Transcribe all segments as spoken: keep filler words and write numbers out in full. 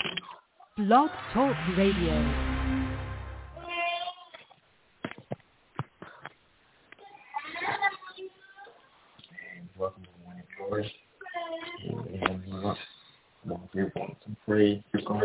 Blog Talk Radio. Welcome to Morning Glory. And uh, we'll give one some praise to God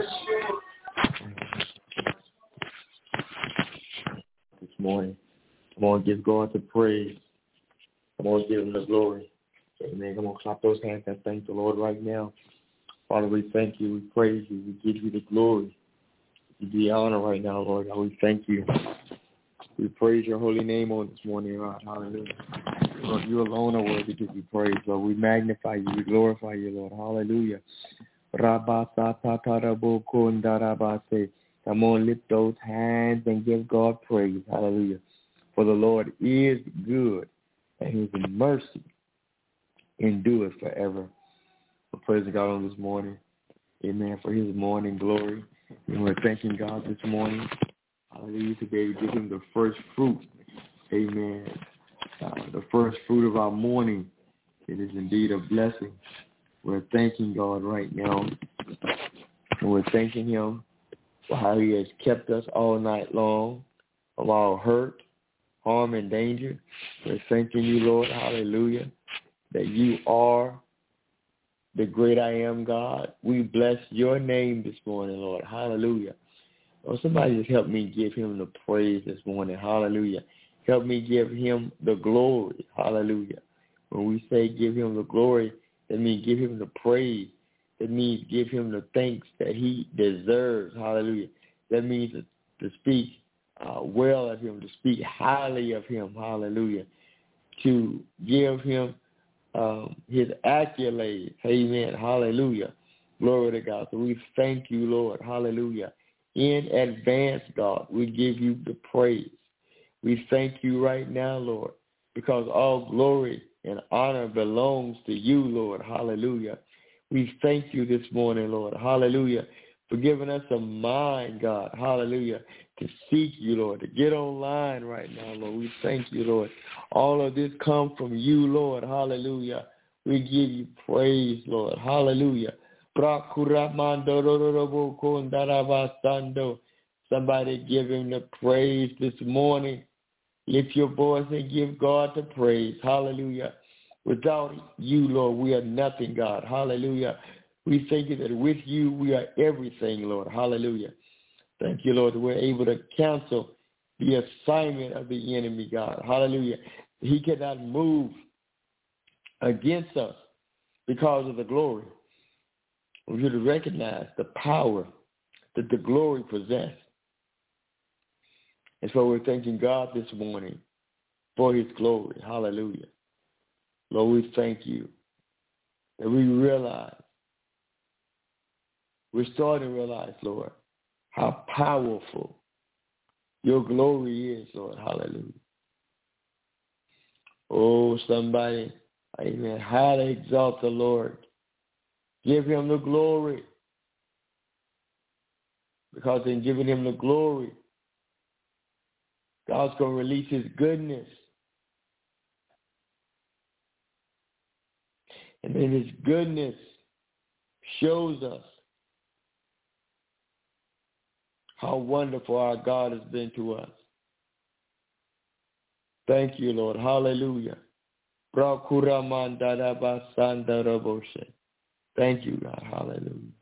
this morning. Come on, give God the praise. Come on, give Him the glory. Amen. Come on, clap those hands and thank the Lord right now. Father, we thank you. We praise you. We give you the glory. We give you the honor right now, Lord. God, we thank you. We praise your holy name on this morning, Lord. Hallelujah. Lord, you alone are worthy to be praised, Lord. We magnify you. We glorify you, Lord. Hallelujah. Come on, lift those hands and give God praise. Hallelujah. For the Lord is good, and his mercy endures forever. We're praising God on this morning. Amen. For his morning glory. And we're thanking God this morning. Hallelujah. Today to give him the first fruit. Amen. Uh, the first fruit of our morning. It is indeed a blessing. We're thanking God right now. And we're thanking him for how he has kept us all night long from all hurt, harm, and danger. We're thanking you, Lord. Hallelujah. That you are the great I am, God. We bless your name this morning, Lord. Hallelujah. Oh, somebody just help me give him the praise this morning. Hallelujah. Help me give him the glory. Hallelujah. When we say give him the glory, that means give him the praise. That means give him the thanks that he deserves. Hallelujah. That means to, to speak uh, well of him, to speak highly of him. Hallelujah. To give him um, his accolades. Amen. Hallelujah. Glory to God. So we thank you, Lord. Hallelujah. In advance, God, we give you the praise. We thank you right now, Lord, because all glory and honor belongs to you, Lord. Hallelujah. We thank you this morning, Lord. Hallelujah. For giving us a mind, God. Hallelujah. To seek you, Lord. To get online right now, Lord. We thank you, Lord. All of this come from you, Lord. Hallelujah. We give you praise, Lord. Hallelujah. Somebody give him the praise this morning. Lift your voice and give God the praise. Hallelujah. Without you, Lord, we are nothing, God. Hallelujah. We thank you that with you we are everything, Lord. Hallelujah. Thank you, Lord, that we're able to cancel the assignment of the enemy, God. Hallelujah. He cannot move against us because of the glory. We should recognize the power that the glory possesses. And so we're thanking God this morning for his glory. Hallelujah. Lord, we thank you that we realize, we're starting to realize, Lord, how powerful your glory is, Lord. Hallelujah. Oh, somebody, amen, highly exalt the Lord. Give him the glory. Because in giving him the glory, God's going to release his goodness. And then his goodness shows us how wonderful our God has been to us. Thank you, Lord. Hallelujah. Thank you, God. Hallelujah.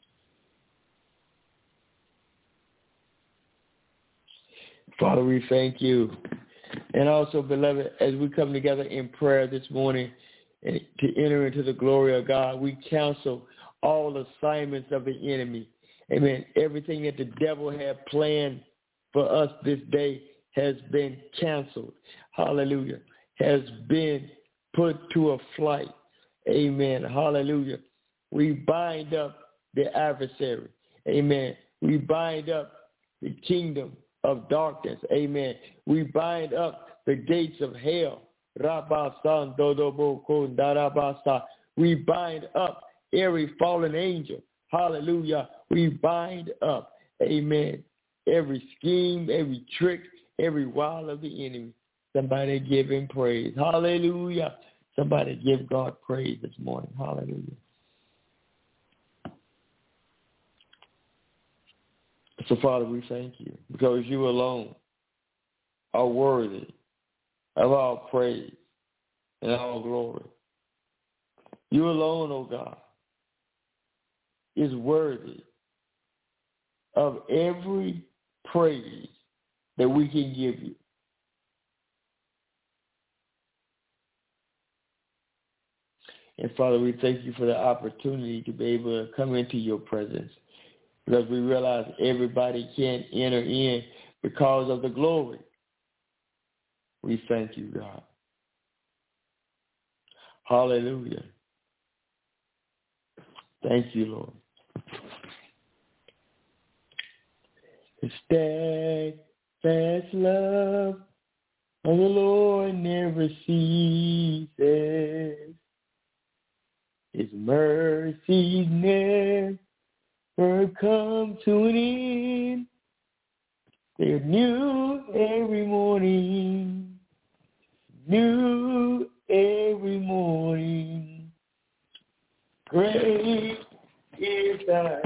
Father, we thank you. And also, beloved, as we come together in prayer this morning to enter into the glory of God, we cancel all assignments of the enemy. Amen. Everything that the devil had planned for us this day has been canceled. Hallelujah. Has been put to a flight. Amen. Hallelujah. We bind up the adversary. Amen. We bind up the kingdom of darkness. Amen. We bind up the gates of hell. We bind up every fallen angel. Hallelujah. We bind up, amen, every scheme, every trick, every wile of the enemy. Somebody give him praise. Hallelujah. Somebody give God praise this morning. Hallelujah. So, Father, we thank you because you alone are worthy of our praise and our glory. You alone, oh God, is worthy of every praise that we can give you. And Father, we thank you for the opportunity to be able to come into your presence because we realize everybody can't enter in because of the glory. We thank you, God. Hallelujah. Thank you, Lord. The steadfast love of the Lord never ceases. His mercy never come to an end. They're new every morning, new every morning. Great is thy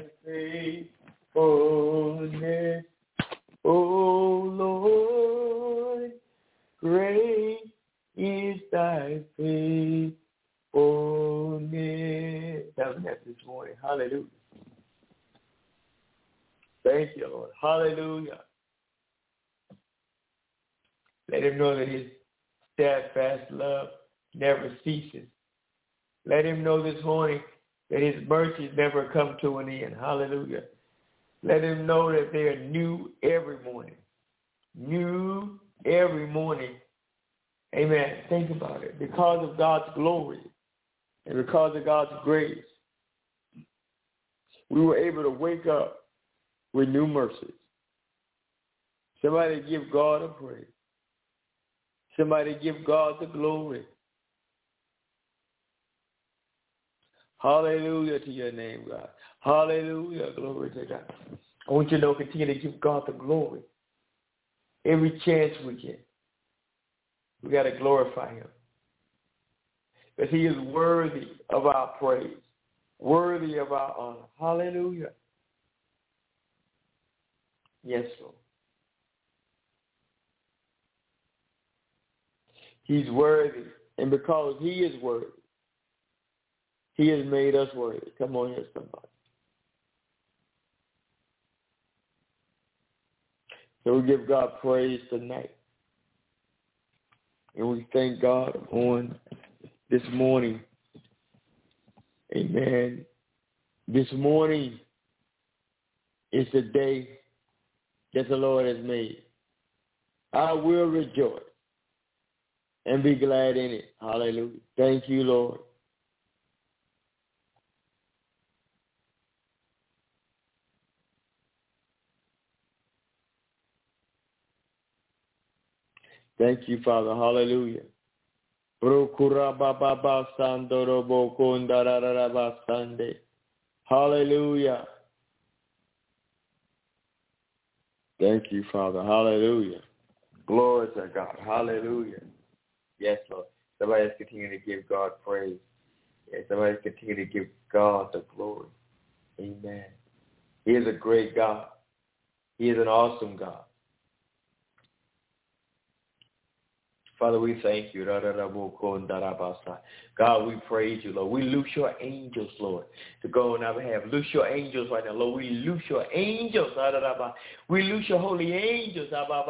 faithfulness, O Lord. Great is thy faithfulness. That was that this morning. Hallelujah. Thank you, Lord. Hallelujah. Let him know that his steadfast love never ceases. Let him know this morning that his mercies never come to an end. Hallelujah. Let him know that they are new every morning. New every morning. Amen. Think about it. Because of God's glory and because of God's grace, we were able to wake up with new mercies. Somebody give God a praise. Somebody give God the glory. Hallelujah to your name, God. Hallelujah. Glory to God. I want you to know, continue to give God the glory. Every chance we get, we got to glorify him. Because he is worthy of our praise, worthy of our honor. Hallelujah. Yes, Lord. He's worthy. And because he is worthy, he has made us worthy. Come on here, somebody. So we give God praise tonight. And we thank God on this morning. Amen. This morning is the day that the Lord has made. I will rejoice and be glad in it. Hallelujah. Thank you, Lord. Thank you, Father. Hallelujah. Hallelujah. Thank you, Father. Hallelujah. Glory to God. Hallelujah. Yes, Lord. Somebody's continuing to give God praise. Yes, somebody's continuing to give God the glory. Amen. He is a great God. He is an awesome God. Father, we thank you. God, we praise you, Lord. We loose your angels, Lord, to go on our behalf. Loose your angels right now, Lord. We loose your angels. We loose your holy angels.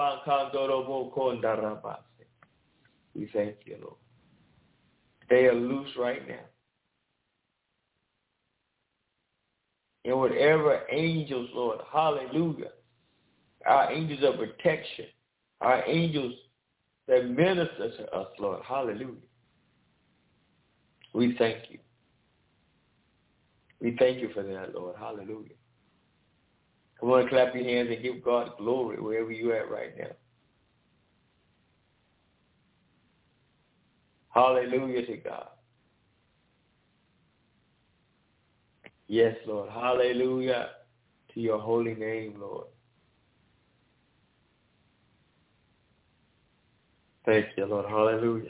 We thank you, Lord. They are loose right now. And whatever angels, Lord, hallelujah, our angels of protection, our angels that minister to us, Lord. Hallelujah. We thank you. We thank you for that, Lord. Hallelujah. Come on, clap your hands and give God glory wherever you're at right now. Hallelujah to God. Yes, Lord. Hallelujah to your holy name, Lord. Thank you, Lord. Hallelujah.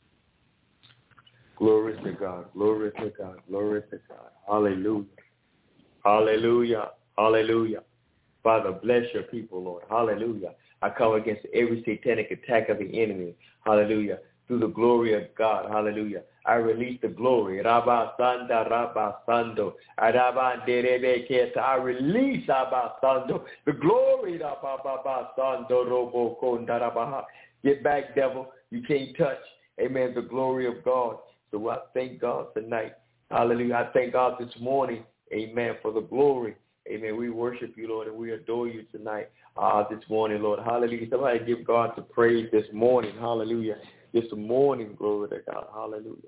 Glory to God. Glory to God. Glory to God. Hallelujah. Hallelujah. Hallelujah. Father, bless your people, Lord. Hallelujah. I come against every satanic attack of the enemy. Hallelujah. Through the glory of God. Hallelujah. I release the glory. Rabba Sanda Rabba Sando. Rabba Derebe Keta. I release Rabba Sando. The glory. Rabba Baba Sando Robo Kondarabaha. Get back, devil. You can't touch. Amen. The glory of God. So I thank God tonight. Hallelujah. I thank God this morning. Amen. For the glory. Amen. We worship you, Lord, and we adore you tonight, uh, this morning, Lord. Hallelujah. Somebody give God the praise this morning. Hallelujah. This morning, glory to God. Hallelujah.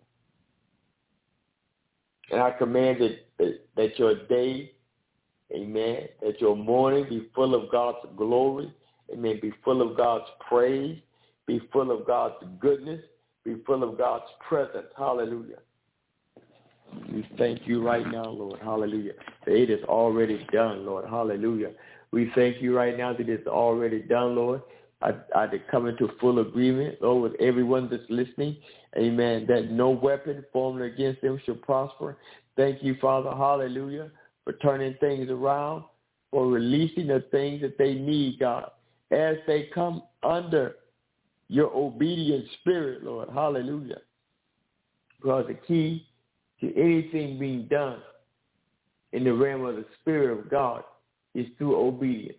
And I command that, that, that your day, amen, that your morning be full of God's glory. Amen. Be full of God's praise. Be full of God's goodness. Be full of God's presence. Hallelujah. We thank you right now, Lord. Hallelujah. That it is already done, Lord. Hallelujah. We thank you right now that it's already done, Lord. I, I come into full agreement, Lord, with everyone that's listening. Amen. That no weapon formed against them shall prosper. Thank you, Father. Hallelujah. For turning things around, for releasing the things that they need, God, as they come under your obedient spirit, Lord. Hallelujah. Because the key to anything being done in the realm of the Spirit of God is through obedience.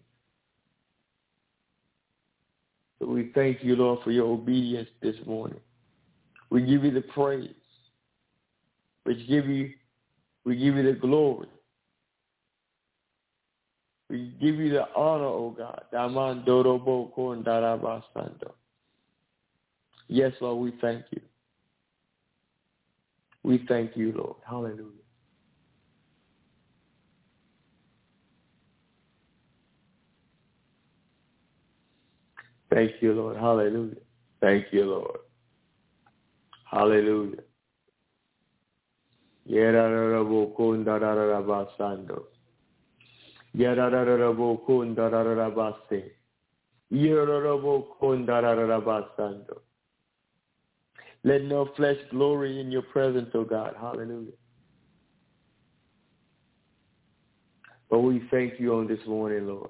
So we thank you, Lord, for your obedience this morning. We give you the praise. We give you, we give you the glory. We give you the honor, O God. Yes, Lord, we thank you. We thank you, Lord. Hallelujah. Thank you, Lord. Hallelujah. Thank you, Lord. Hallelujah. Yerarabokundarabarabasando. Yerarabokundarabarabase. Yerarabokundarabarabasando. Let no flesh glory in your presence, O God. Hallelujah. But we thank you on this morning, Lord.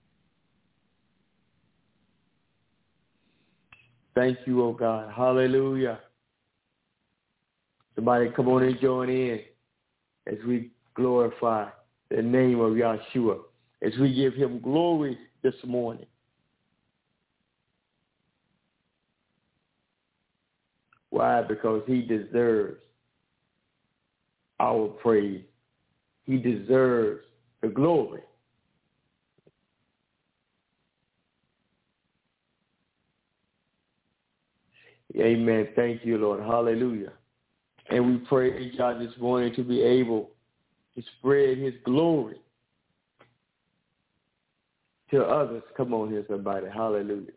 Thank you, O God. Hallelujah. Somebody come on and join in as we glorify the name of Yahshua, as we give him glory this morning. Why? Because he deserves our praise. He deserves the glory. Amen. Thank you, Lord. Hallelujah. And we pray, God, this morning to be able to spread his glory to others. Come on here, somebody. Hallelujah.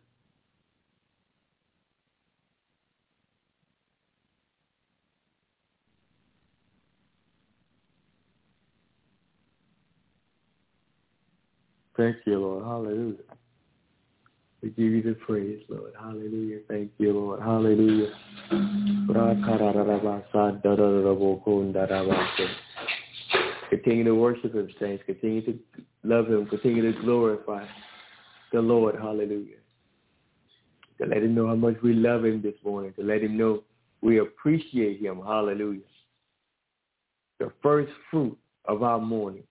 Thank you, Lord. Hallelujah. We give you the praise, Lord. Hallelujah. Thank you, Lord. Hallelujah. Continue to worship him, saints. Continue to love him. Continue to glorify the Lord. Hallelujah. To let him know how much we love him this morning. To let him know we appreciate him. Hallelujah. The first fruit of our morning.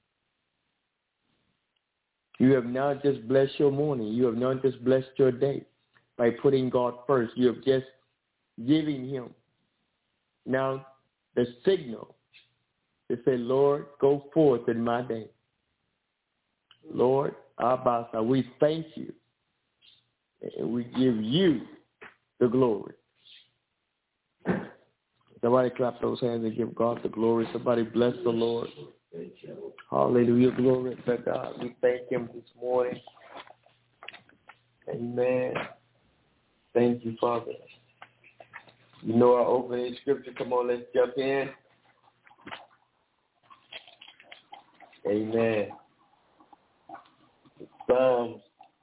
You have not just blessed your morning. You have not just blessed your day by putting God first. You have just given him now the signal to say, Lord, go forth in my day. Lord, Abba, we thank you. And we give you the glory. Somebody clap those hands and give God the glory. Somebody bless the Lord. Hallelujah. Glory to God. We thank him this morning. Amen. Thank you, Father. You know our opening scripture. Come on, let's jump in. Amen. Psalms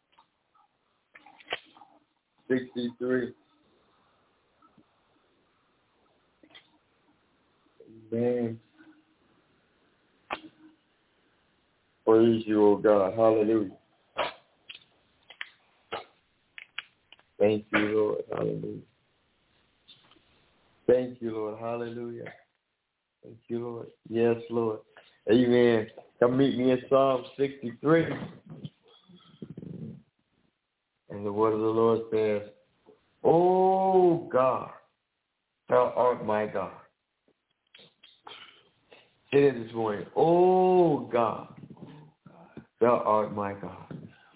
sixty-three. Amen. Praise you, O God. Hallelujah. Thank you, Lord. Hallelujah. Thank you, Lord. Hallelujah. Thank you, Lord. Yes, Lord. Amen. Come meet me in Psalm sixty-three. And the word of the Lord says, "Oh God, thou art my God." Say it this morning. "Oh God, thou art my God."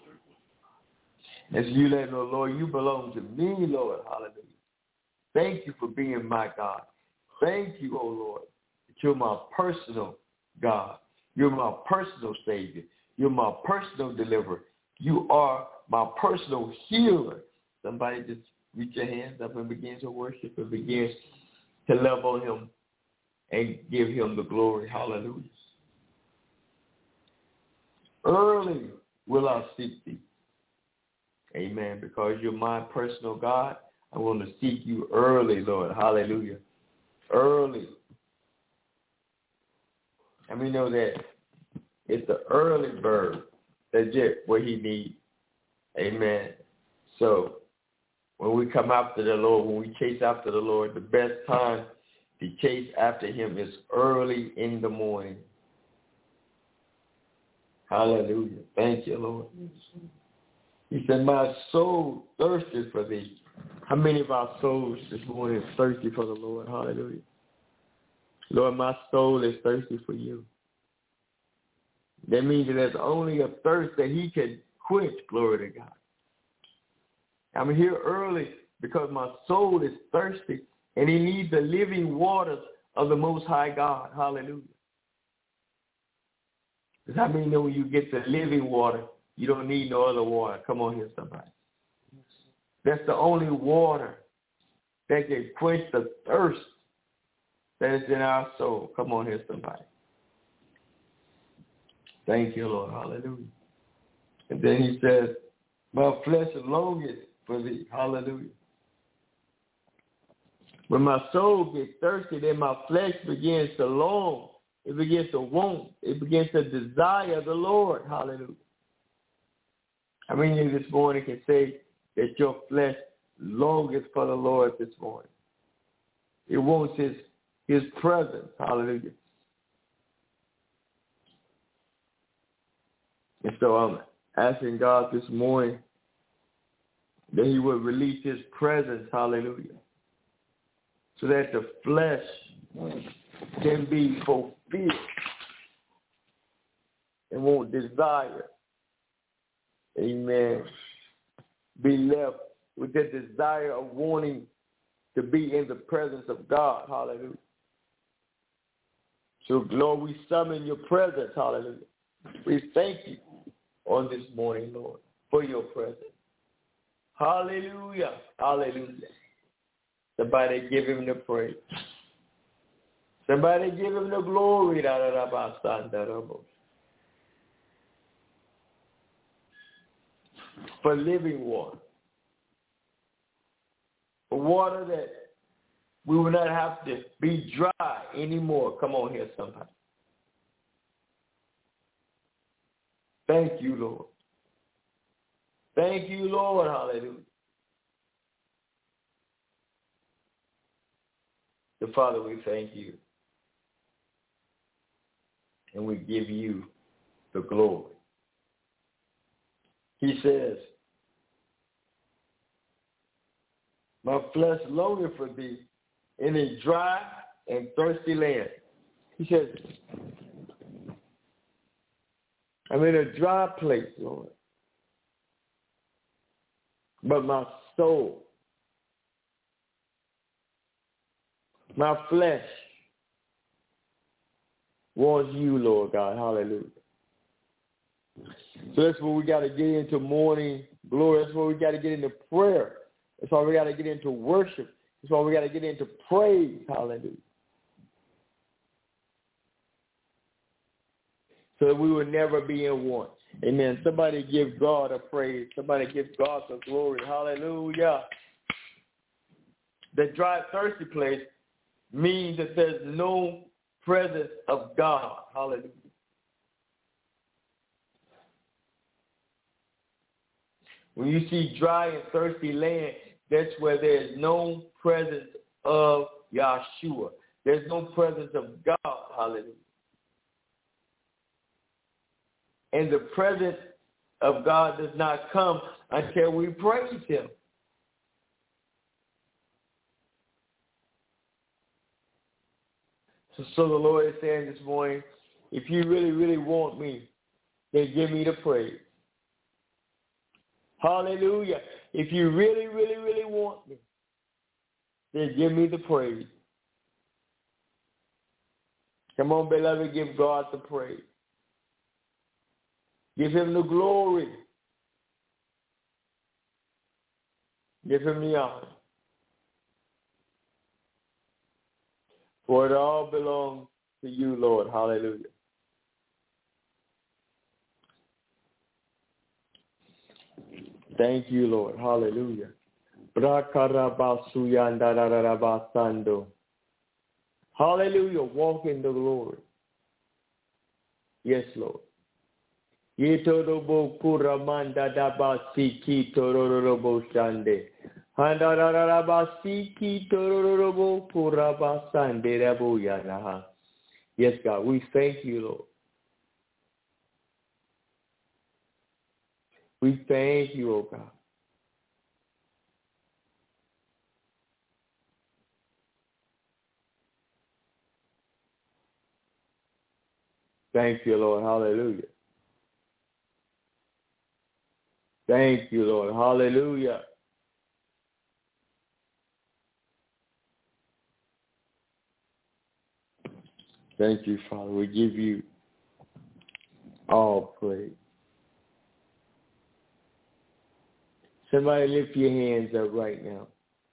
As you let know, Lord, you belong to me, Lord. Hallelujah. Thank you for being my God. Thank you, oh Lord, that you're my personal God. You're my personal Savior. You're my personal deliverer. You are my personal healer. Somebody just reach your hands up and begin to worship and begin to love on him and give him the glory. Hallelujah. Early will I seek thee. Amen. Because you're my personal God, I want to seek you early, Lord. Hallelujah. Early. And we know that it's the early bird that get what he needs. Amen. So when we come after the Lord, when we chase after the Lord, the best time to chase after him is early in the morning. Hallelujah. Thank you, Lord. He said, my soul thirsted for thee. How many of our souls this morning is thirsty for the Lord? Hallelujah. Lord, my soul is thirsty for you. That means that there's only a thirst that he can quench, glory to God. I'm here early because my soul is thirsty and he needs the living waters of the Most High God. Hallelujah. Does that mean that when you get the living water, you don't need no other water? Come on here, somebody. That's the only water that can quench the thirst that is in our soul. Come on here, somebody. Thank you, Lord. Hallelujah. And then he says, my flesh longeth for thee. Hallelujah. When my soul gets thirsty, then my flesh begins to long. It begins to want. It begins to desire the Lord. Hallelujah. How many of you this morning can say that your flesh longeth for the Lord this morning? It wants his, his presence. Hallelujah. And so I'm asking God this morning that he would release his presence. Hallelujah. So that the flesh can be fulfilled and won't desire, amen, be left with the desire of wanting to be in the presence of God. Hallelujah. So, Lord, we summon your presence. Hallelujah. We thank you on this morning, Lord, for your presence. Hallelujah. Hallelujah. Somebody give him the praise. Somebody give him the glory. For living water. For water that we will not have to be dry anymore. Come on here, somebody. Thank you, Lord. Thank you, Lord. Hallelujah. So, Father, we thank you. And we give you the glory. He says, my flesh longeth for thee in a dry and thirsty land. He says, I'm in a dry place, Lord. But my soul, my flesh wants you, Lord God. Hallelujah. So that's where we got to get into morning glory. That's where we got to get into prayer. That's why we got to get into worship. That's why we got to get into praise. Hallelujah. So that we will never be in want. Amen. Somebody give God a praise. Somebody give God some glory. Hallelujah. The dry, thirsty place means that there's no presence of God. Hallelujah. When you see dry and thirsty land, that's where there is no presence of Yahshua. There's no presence of God. Hallelujah. And the presence of God does not come until we praise him. So, so the Lord is saying this morning, if you really, really want me, then give me the praise. Hallelujah. If you really, really, really want me, then give me the praise. Come on, beloved, give God the praise. Give him the glory. Give him the honor. For it all belongs to you, Lord. Hallelujah. Thank you, Lord. Hallelujah. Hallelujah. Walk in the glory. Yes, Lord. Yetorobo kuramanda dabasi ki tororobo shande. Handararabasi ki tororobo kurabasande rabo yanaha. Yes, God, we thank you, Lord. We thank you, oh God. Thank you, Lord. Hallelujah. Thank you, Lord. Hallelujah. Thank you, Father. We give you all praise. Somebody lift your hands up right now.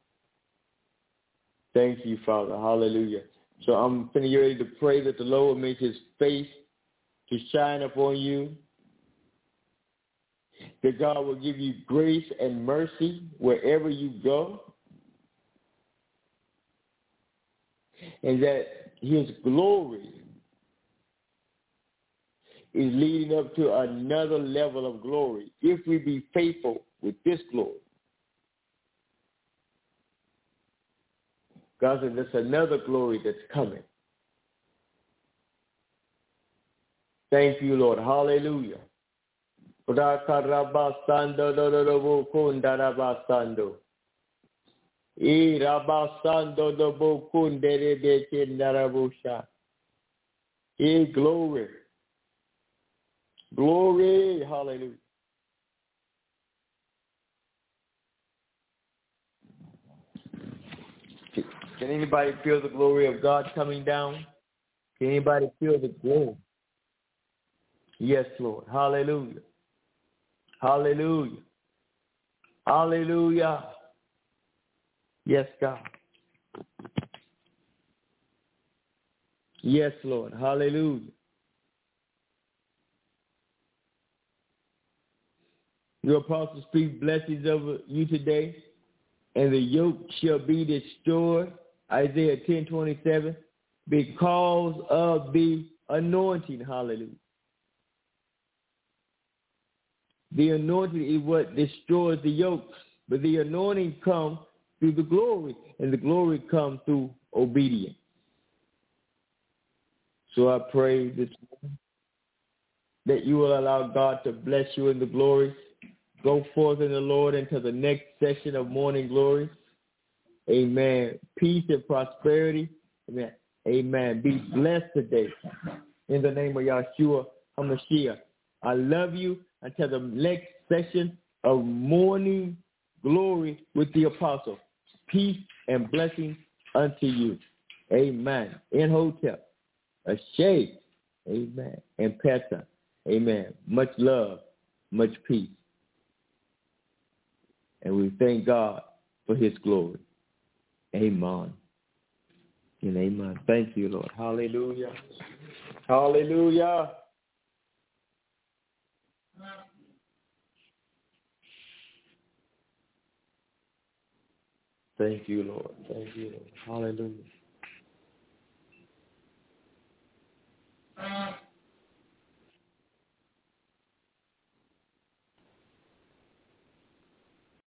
Thank you, Father. Hallelujah. So I'm going to get ready to pray that the Lord will make his face to shine upon you, that God will give you grace and mercy wherever you go, and that his glory is leading up to another level of glory if we be faithful with this glory. God said there's another glory that's coming. Thank you, Lord. Hallelujah. Rakarabasando dodobo kundarabasando. E rabasando dobo kunderebe kindarabusha. E glory. Glory. Hallelujah. Can anybody feel the glory of God coming down? Can anybody feel the glory? Yes, Lord. Hallelujah. Hallelujah. Hallelujah. Yes, God. Yes, Lord. Hallelujah. Your apostle speak blessings over you today, and the yoke shall be destroyed. Isaiah ten twenty-seven, because of the anointing. Hallelujah. The anointing is what destroys the yokes, but the anointing comes through the glory, and the glory comes through obedience. So I pray this morning that you will allow God to bless you in the glory. Go forth in the Lord into the next session of morning glory. Amen. Peace and prosperity. Amen. Amen. Be blessed today. In the name of Yahshua HaMashiach. I love you until the next session of morning glory with the apostle. Peace and blessings unto you. Amen. In hotel. A shade. Amen. And Peta. Amen. Much love. Much peace. And we thank God for his glory. Amen. And amen. Thank you, Lord. Hallelujah. Hallelujah. Thank you, Lord. Thank you, Lord. Hallelujah.